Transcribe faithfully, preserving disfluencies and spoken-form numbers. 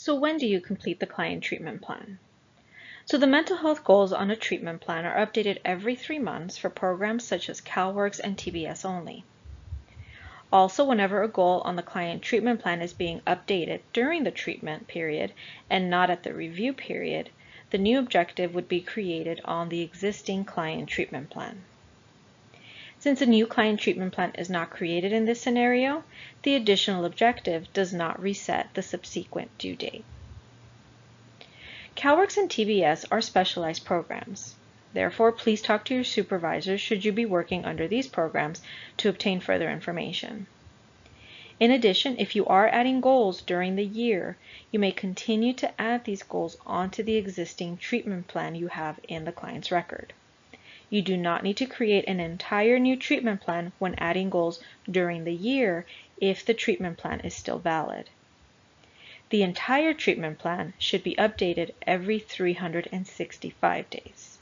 So when do you complete the client treatment plan? So the mental health goals on a treatment plan are updated every three months for programs such as CalWORKs and T B S only. Also, whenever a goal on the client treatment plan is being updated during the treatment period and not at the review period, the new objective would be created on the existing client treatment plan. Since a new client treatment plan is not created in this scenario, the additional objective does not reset the subsequent due date. CalWORKs and T B S are specialized programs. Therefore, please talk to your supervisors should you be working under these programs to obtain further information. In addition, if you are adding goals during the year, you may continue to add these goals onto the existing treatment plan you have in the client's record. You do not need to create an entire new treatment plan when adding goals during the year if the treatment plan is still valid. The entire treatment plan should be updated every three hundred sixty-five days.